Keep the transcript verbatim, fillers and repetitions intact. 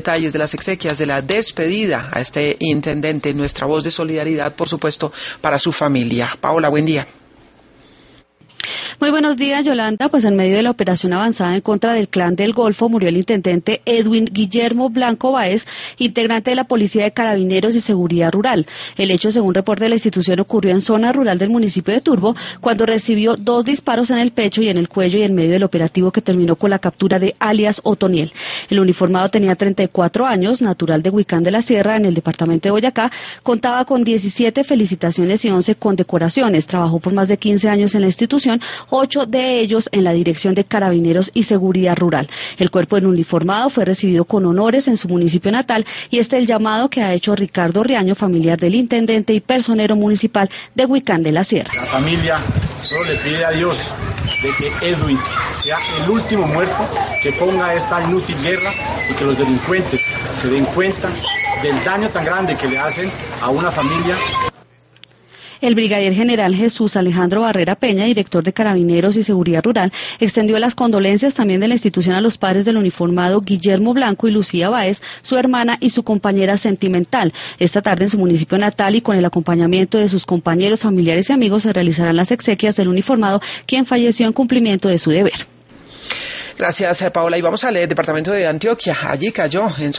Detalles de las exequias, de la despedida a este intendente, nuestra voz de solidaridad, por supuesto, para su familia. Paola, buen día. Muy buenos días, Yolanda. Pues en medio de la operación avanzada en contra del Clan del Golfo murió el intendente Edwin Guillermo Blanco Báez, integrante de la Policía de Carabineros y Seguridad Rural. El hecho, según reporte de la institución, ocurrió en zona rural del municipio de Turbo, cuando recibió dos disparos en el pecho y en el cuello y en medio del operativo que terminó con la captura de alias Otoniel. El uniformado tenía treinta y cuatro años, natural de Huicán de la Sierra, en el departamento de Boyacá, contaba con diecisiete felicitaciones y once condecoraciones. Trabajó por más de quince años en la institución, ocho de ellos en la Dirección de Carabineros y Seguridad Rural. El cuerpo en uniformado fue recibido con honores en su municipio natal y este es el llamado que ha hecho Ricardo Riaño, familiar del intendente y personero municipal de Huicán de la Sierra. La familia solo le pide a Dios de que Edwin sea el último muerto, que ponga esta inútil guerra y que los delincuentes se den cuenta del daño tan grande que le hacen a una familia. El brigadier general Jesús Alejandro Barrera Peña, director de Carabineros y Seguridad Rural, extendió las condolencias también de la institución a los padres del uniformado Guillermo Blanco y Lucía Báez, su hermana y su compañera sentimental. Esta tarde en su municipio natal y con el acompañamiento de sus compañeros, familiares y amigos se realizarán las exequias del uniformado, quien falleció en cumplimiento de su deber. Gracias, Paola. Y vamos al departamento de Antioquia. Allí cayó en